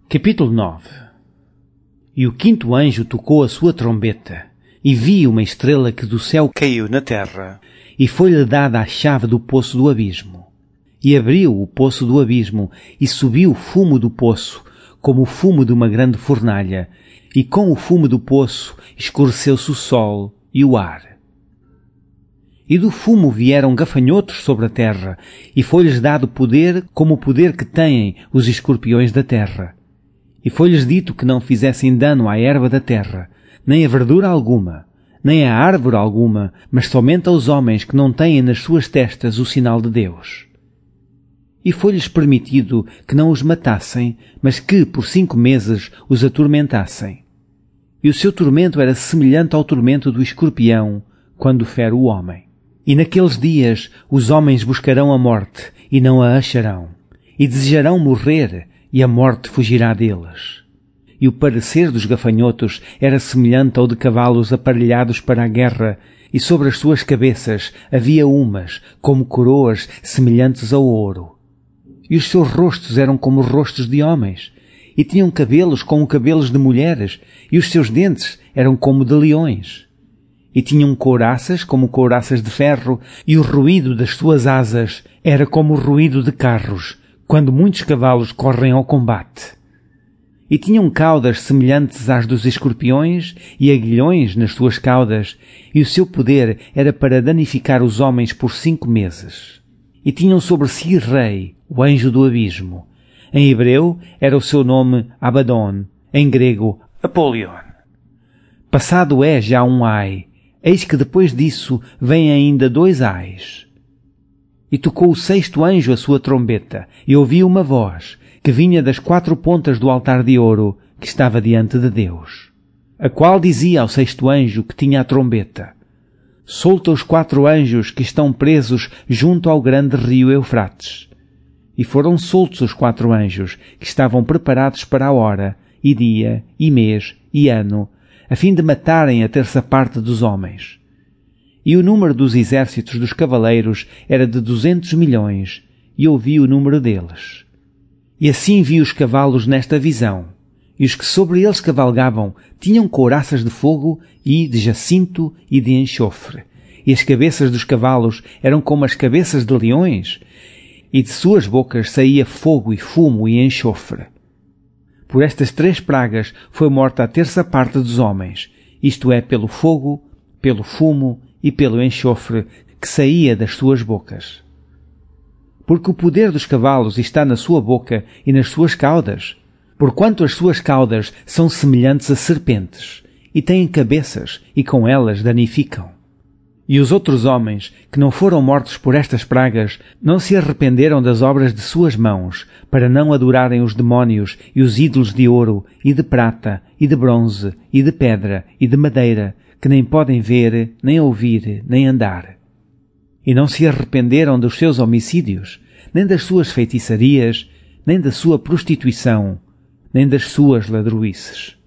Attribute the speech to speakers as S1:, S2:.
S1: Capítulo 9. E o quinto anjo tocou a sua trombeta, e vi uma estrela que do céu caiu na terra, e foi-lhe dada a chave do poço do abismo. E abriu o poço do abismo, e subiu o fumo do poço, como o fumo de uma grande fornalha, e com o fumo do poço escureceu-se o sol e o ar. E do fumo vieram gafanhotos sobre a terra, e foi-lhes dado poder como o poder que têm os escorpiões da terra. E foi-lhes dito que não fizessem dano à erva da terra, nem a verdura alguma, nem a árvore alguma, mas somente aos homens que não têm nas suas testas o sinal de Deus. E foi-lhes permitido que não os matassem, mas que por 5 meses os atormentassem. E o seu tormento era semelhante ao tormento do escorpião, quando fere o homem. E naqueles dias os homens buscarão a morte, e não a acharão, e desejarão morrer, e a morte fugirá deles. E o parecer dos gafanhotos era semelhante ao de cavalos aparelhados para a guerra, e sobre as suas cabeças havia umas, como coroas semelhantes ao ouro. E os seus rostos eram como os rostos de homens, e tinham cabelos como cabelos de mulheres, e os seus dentes eram como de leões. E tinham couraças como couraças de ferro, e o ruído das suas asas era como o ruído de carros, quando muitos cavalos correm ao combate. E tinham caudas semelhantes às dos escorpiões e aguilhões nas suas caudas, e o seu poder era para danificar os homens por 5 meses. E tinham sobre si rei, o anjo do abismo. Em hebreu era o seu nome Abaddon, em grego Apolion. Passado é já um ai, eis que depois disso vem ainda 2 ais. E tocou o 6º anjo a sua trombeta, e ouvi uma voz, que vinha das 4 pontas do altar de ouro, que estava diante de Deus, a qual dizia ao 6º anjo que tinha a trombeta: solta os 4 anjos que estão presos junto ao grande rio Eufrates. E foram soltos os 4 anjos, que estavam preparados para a hora, e dia, e mês, e ano, a fim de matarem a 1/3 parte dos homens. E o número dos exércitos dos cavaleiros era de 200 milhões, e ouvi o número deles. E assim vi os cavalos nesta visão, e os que sobre eles cavalgavam tinham couraças de fogo e de jacinto e de enxofre, e as cabeças dos cavalos eram como as cabeças de leões, e de suas bocas saía fogo e fumo e enxofre. Por estas 3 pragas foi morta a 1/3 parte dos homens, isto é, pelo fogo, pelo fumo e pelo enxofre que saía das suas bocas. Porque o poder dos cavalos está na sua boca e nas suas caudas, porquanto as suas caudas são semelhantes a serpentes, e têm cabeças, e com elas danificam. E os outros homens, que não foram mortos por estas pragas, não se arrependeram das obras de suas mãos, para não adorarem os demónios e os ídolos de ouro, e de prata, e de bronze, e de pedra, e de madeira, que nem podem ver, nem ouvir, nem andar. E não se arrependeram dos seus homicídios, nem das suas feitiçarias, nem da sua prostituição, nem das suas ladroices.